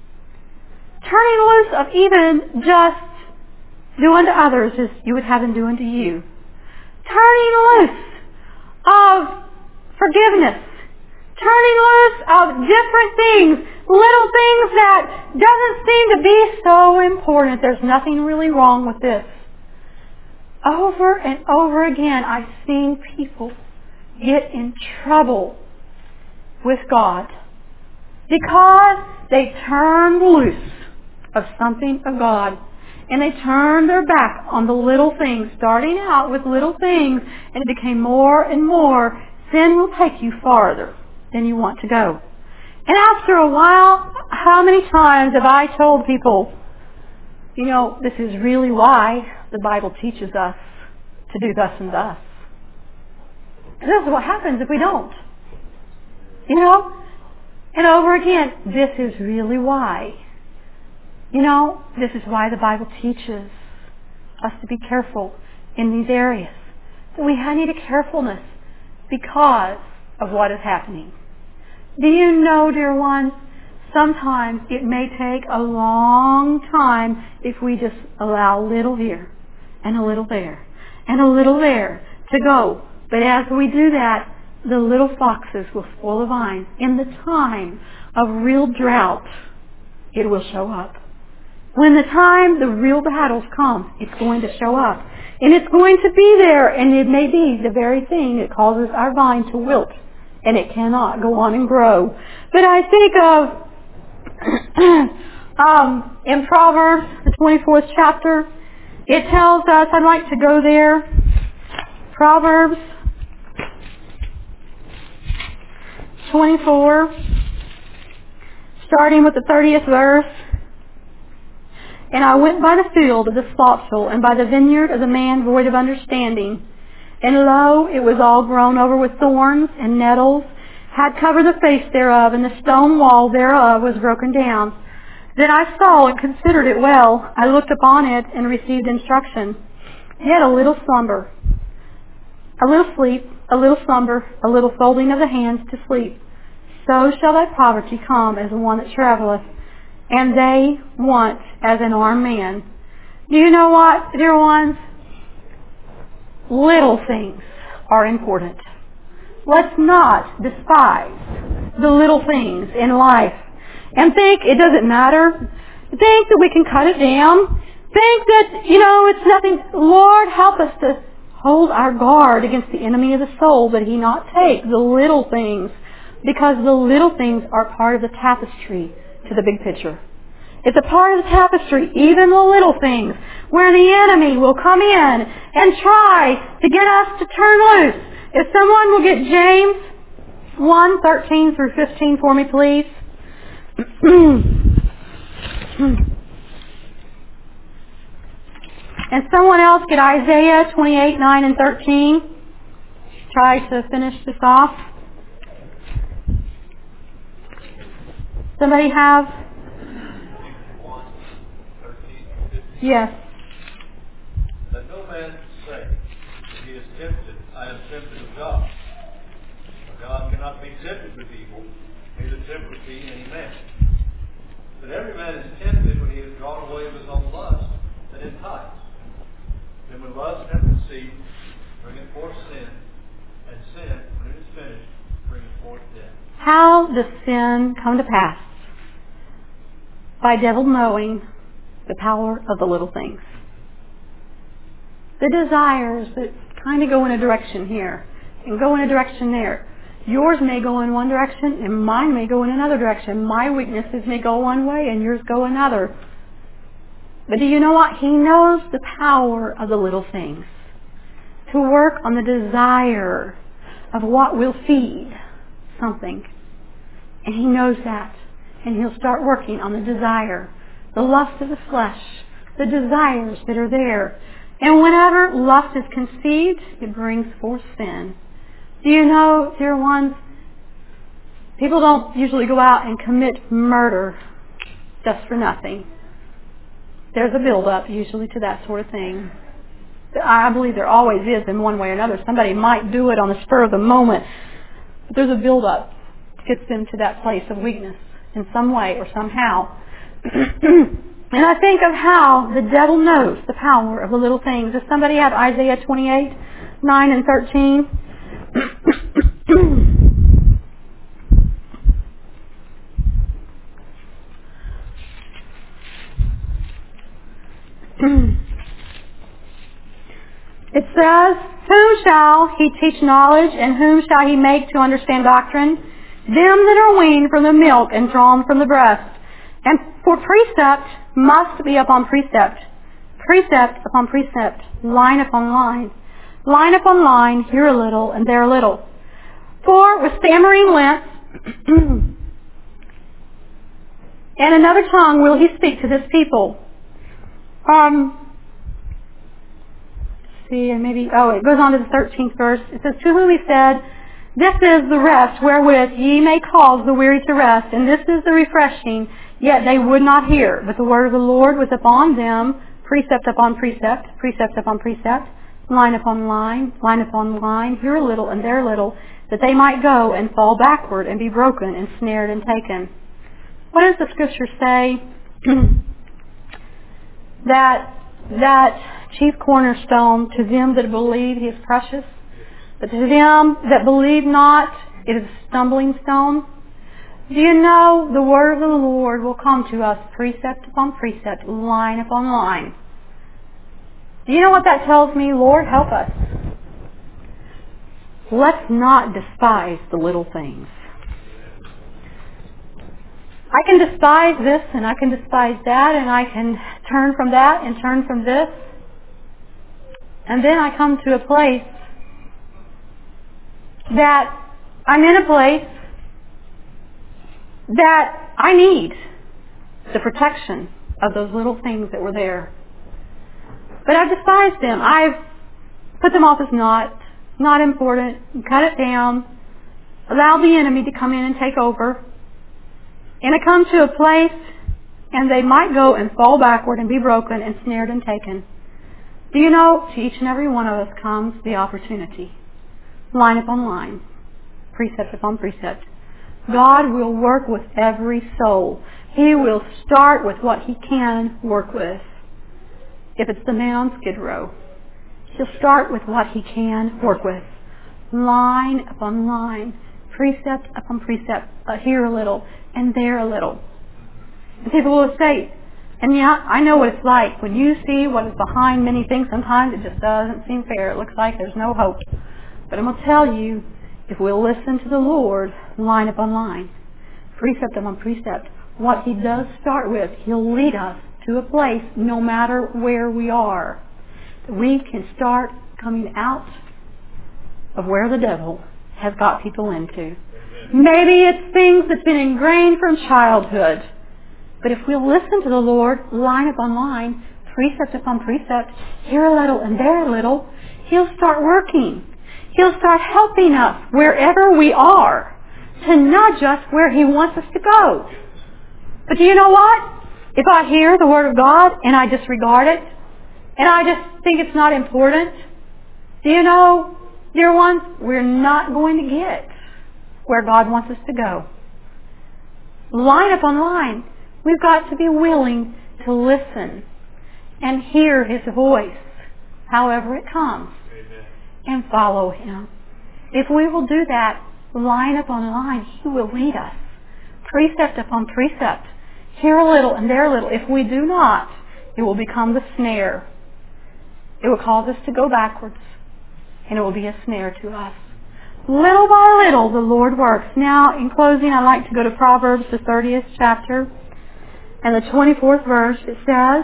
turning loose of even just do unto others as you would have them do unto you, turning loose of forgiveness, turning loose of different things, little things that doesn't seem to be so important. There's nothing really wrong with this. Over and over again, I've seen people get in trouble with God because they turned loose of something of God. And they turned their back on the little things, starting out with little things, and it became more and more. Sin will take you farther than you want to go. And after a while, how many times have I told people, you know, this is really why the Bible teaches us to do thus and thus. And this is what happens if we don't. You know? And over again, this is really why. You know, this is why the Bible teaches us to be careful in these areas. That we need a carefulness because of what is happening. Do you know, dear ones, sometimes it may take a long time if we just allow a little here and a little there and a little there to go. But as we do that, the little foxes will spoil the vines. In the time of real drought, it will show up. When the time the real battles come, it's going to show up. And it's going to be there, and it may be the very thing that causes our vine to wilt, and it cannot go on and grow. But I think of, um, in Proverbs, the twenty-fourth chapter, it tells us, I'd like to go there, Proverbs twenty-four, starting with the thirtieth verse. And I went by the field of the slothful, and by the vineyard of the man void of understanding. And lo, it was all grown over with thorns and nettles, had covered the face thereof, and the stone wall thereof was broken down. Then I saw and considered it well. I looked upon it and received instruction. yet a little slumber, a little sleep, a little slumber, a little folding of the hands to sleep. So shall thy poverty come as one that traveleth, and they want as an armed man. Do you know what, dear ones? Little things are important. Let's not despise the little things in life and think it doesn't matter. Think that we can cut it down. Think that, you know, it's nothing. Lord, help us to hold our guard against the enemy of the soul, that he not take the little things, because the little things are part of the tapestry to the big picture. It's a part of the tapestry, even the little things, where the enemy will come in and try to get us to turn loose. If someone will get James one, thirteen through fifteen for me, please. And someone else get Isaiah twenty-eight, nine and thirteen. Try to finish this off. Somebody have? Yes. Let no man say that he is tempted, I am tempted of God. For God cannot be tempted with evil, neither tempteth he any man. But every man is tempted when he is drawn away of his own lust and enticed. Then when lust hath conceived, bringeth forth sin, and sin, when it is finished, bringeth forth death. How does sin come to pass? By devil knowing the power of the little things. The desires that kind of go in a direction here and go in a direction there. Yours may go in one direction and mine may go in another direction. My weaknesses may go one way and yours go another. But do you know what? He knows the power of the little things. To work on the desire of what will feed something. And he knows that. And he'll start working on the desire. The lust of the flesh, the desires that are there. And whenever lust is conceived, it brings forth sin. Do you know, dear ones, people don't usually go out and commit murder just for nothing. There's a build-up usually to that sort of thing. I believe there always is in one way or another. Somebody might do it on the spur of the moment, but there's a build-up that gets them to that place of weakness in some way or somehow. And I think of how the devil knows the power of the little things. Does somebody have Isaiah twenty-eight, nine and thirteen? It says, whom shall he teach knowledge, and whom shall he make to understand doctrine? Them that are weaned from the milk and drawn from the breast. And for precept must be upon precept, precept upon precept, line upon line, line upon line, here a little and there a little. For with stammering lips and another tongue will he speak to this people. Um, let's see, and maybe, oh, it goes on to the thirteenth verse. It says, to whom he said, this is the rest wherewith ye may cause the weary to rest, and this is the refreshing. Yet they would not hear. But the word of the Lord was upon them, precept upon precept, precept upon precept, line upon line, line upon line, here a little and there a little, that they might go and fall backward and be broken and snared and taken. What does the scripture say? that that chief cornerstone, to them that believe he is precious, but to them that believe not, it is a stumbling stone. Do you know the word of the Lord will come to us precept upon precept, line upon line? Do you know what that tells me? Lord, help us. Let's not despise the little things. I can despise this and I can despise that and I can turn from that and turn from this. And then I come to a place that I'm in a place that I need the protection of those little things that were there. But I've despised them. I've put them off as not, not important, cut it down, allowed the enemy to come in and take over. And I come to a place and they might go and fall backward and be broken and snared and taken. Do you know, to each and every one of us comes the opportunity. Line upon line. Precept upon precept. God will work with every soul. He will start with what He can work with. If it's the man on Skid Row, He'll start with what He can work with. Line upon line. Precept upon precept. Uh, here a little and there a little. And people will say, and yeah, I know what it's like. When you see what is behind many things, sometimes it just doesn't seem fair. It looks like there's no hope. But I'm going to tell you, if we'll listen to the Lord, line upon line, precept upon precept, what He does start with, He'll lead us to a place, no matter where we are, that we can start coming out of where the devil has got people into. Maybe it's things that's been ingrained from childhood. But if we'll listen to the Lord, line upon line, precept upon precept, here a little and there a little, He'll start working. He'll start helping us wherever we are to nudge us where He wants us to go. But do you know what? If I hear the Word of God and I disregard it, and I just think it's not important, do you know, dear ones, we're not going to get where God wants us to go. Line upon line. We've got to be willing to listen and hear His voice, however it comes, and follow Him. If we will do that, line upon line, He will lead us, precept upon precept, here a little and there a little. If we do not, it will become the snare. It will cause us to go backwards, and it will be a snare to us. Little by little, the Lord works. Now, in closing, I'd like to go to Proverbs, the thirtieth chapter. And the twenty-fourth verse, it says,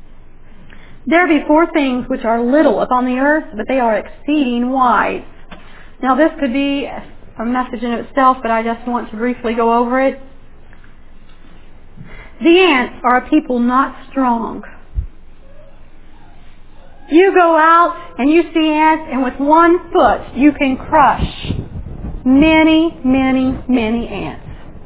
there be four things which are little upon the earth, but they are exceeding wise. Now this could be a message in itself, but I just want to briefly go over it. The ants are a people not strong. You go out and you see ants, and with one foot you can crush many, many, many ants.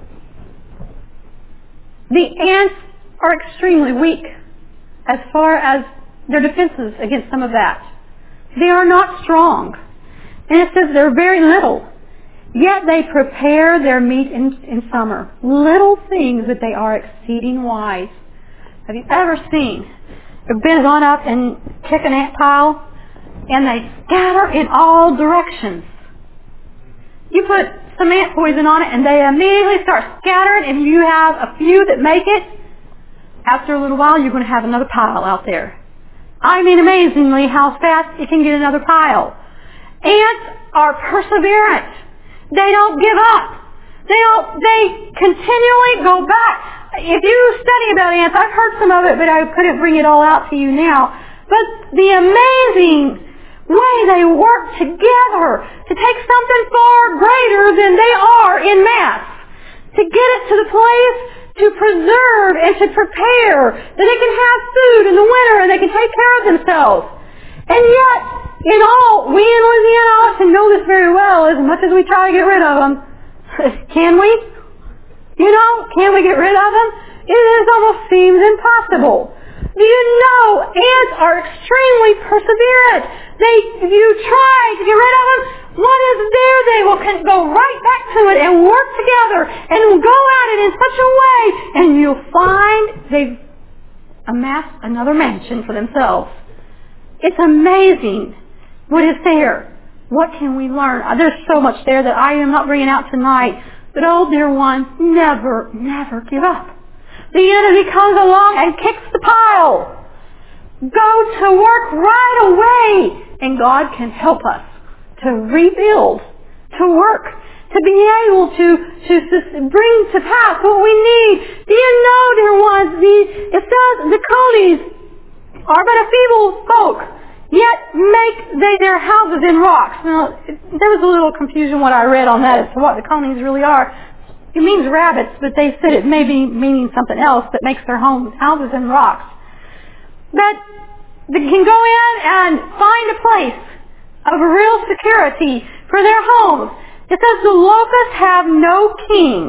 The ants are extremely weak as far as their defenses against some of that. They are not strong. And it says they're very little. Yet they prepare their meat in, in summer. Little things, but they are exceeding wise. Have you ever seen, or been gone up and kick an ant pile, and they scatter in all directions? You put some ant poison on it and they immediately start scattering, and you have a few that make it. After a little while, you're going to have another pile out there. I mean, amazingly, how fast it can get another pile. Ants are perseverant. They don't give up. They don't, they continually go back. If you study about ants, I've heard some of it, but I couldn't bring it all out to you now. But the amazing way they work together to take something far greater than they are in mass, to get it to the place to preserve and to prepare that they can have food in the winter and they can take care of themselves. And yet, in all, we in Louisiana ought to know this very well, as much as we try to get rid of them. Can we? You know, can we get rid of them? It is almost seems impossible. Do you know ants are extremely perseverant? They, if you try to get rid of them, what is there, they will can go right back to it and work together and go at it in such a way, and you'll find they've amassed another mansion for themselves. It's amazing what is there. What can we learn? There's so much there that I am not bringing out tonight. But oh, dear one, never, never give up. The enemy comes along and kicks the pile. Go to work right away, and God can help us to rebuild, to work, to be able to, to, to bring to pass what we need. Do you know, dear ones, the, it says the conies are but a feeble folk, yet make they their houses in rocks. Now, there was a little confusion what I read on that as to what the conies really are. It means rabbits, but they said it may be meaning something else that makes their homes, houses in rocks. But they can go in and find a place of real security for their homes. It says the locusts have no king,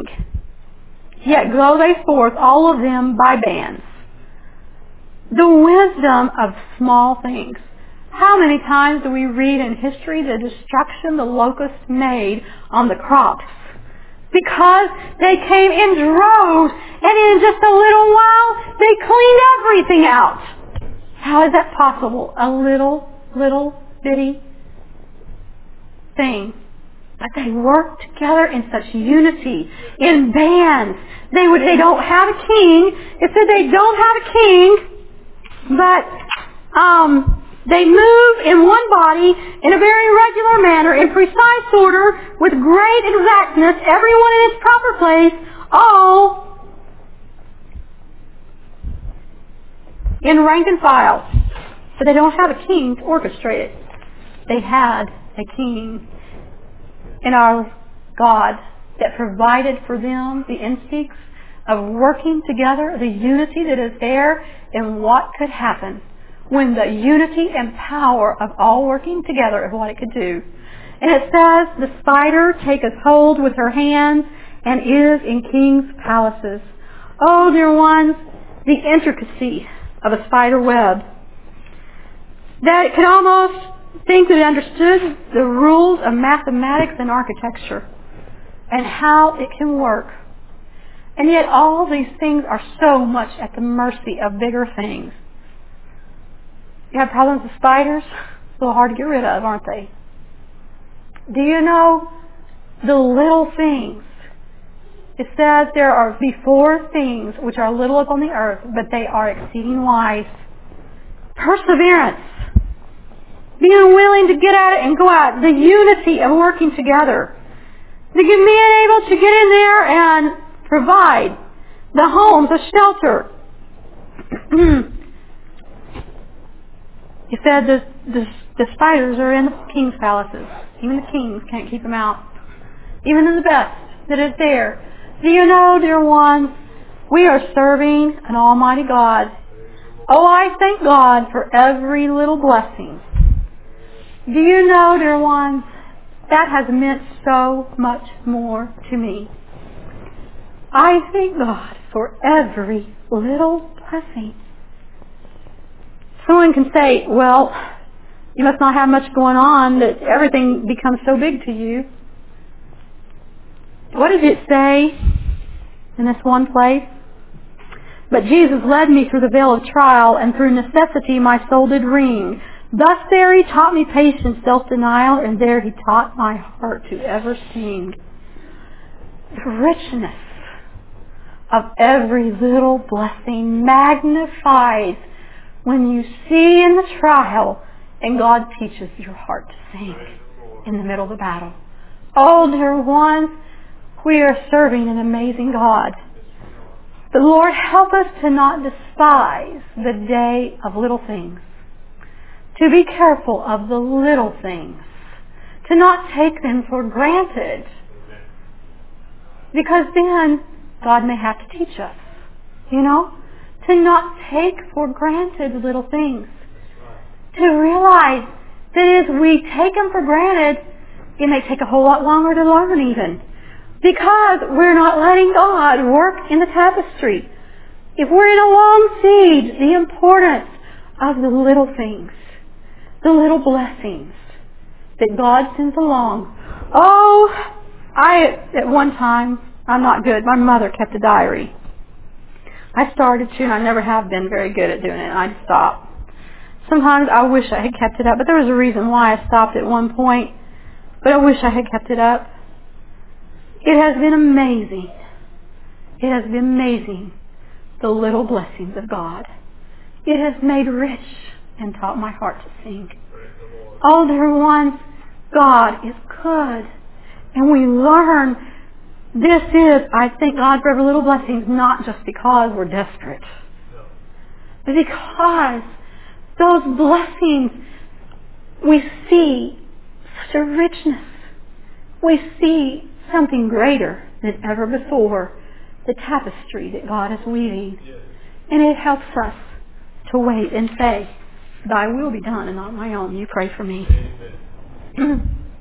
yet go they forth, all of them by bands. The wisdom of small things. How many times do we read in history the destruction the locusts made on the crops? Because they came in droves, and in just a little while, they cleaned everything out. How is that possible? A little, little bitty thing. But they work together in such unity, in bands. They would. They don't have a king. It said they don't have a king, but um, they move in one body in a very regular manner, in precise order, with great exactness, everyone in its proper place, all in rank and file. But they don't have a king to orchestrate it. They had a king in our God that provided for them the instincts of working together, the unity that is there, and what could happen when the unity and power of all working together of what it could do. And it says, the spider taketh hold with her hands and is in kings' palaces. Oh, dear ones, the intricacy of a spider web. That it could almost think that it understood the rules of mathematics and architecture and how it can work. And yet all these things are so much at the mercy of bigger things. You have problems with spiders? It's a little hard to get rid of, aren't they? Do you know the little things? It says there are before things which are little upon the earth, but they are exceeding wise. Perseverance. Being willing to get at it and go out. The unity of working together. The being able to get in there and provide the homes, the shelter. He said the, the, the spiders are in the king's palaces. Even the kings can't keep them out. Even in the best that is there. Do you know, dear ones, we are serving an almighty God. Oh, I thank God for every little blessing. Do you know, dear ones, that has meant so much more to me. I thank God for every little blessing. Someone can say, well, you must not have much going on that everything becomes so big to you. What does it say in this one place? But Jesus led me through the vale of trial, and through necessity my soul did wring. Thus there he taught me patience, self-denial, and there he taught my heart to ever sing. The richness of every little blessing magnifies when you see in the trial and God teaches your heart to sing in the middle of the battle. Oh, dear ones, we are serving an amazing God. The Lord, help us to not despise the day of little things. To be careful of the little things. To not take them for granted. Because then God may have to teach us. You know? To not take for granted little things. To realize that as we take them for granted, it may take a whole lot longer to learn even. Because we're not letting God work in the tapestry. If we're in a long siege, the importance of the little things. The little blessings that God sends along. Oh, I, at one time, I'm not good. My mother kept a diary. I started to, and I never have been very good at doing it, and I'd stop. Sometimes I wish I had kept it up, but there was a reason why I stopped at one point. But I wish I had kept it up. It has been amazing. It has been amazing, the little blessings of God. It has made rich and taught my heart to sing. Oh, dear ones, God is good. And we learn this is, I thank God for every little blessing, not just because we're desperate. But because those blessings, we see such a richness. We see something greater than ever before. The tapestry that God is weaving. And it helps us to wait and say, Thy will be done and not my own. You pray for me.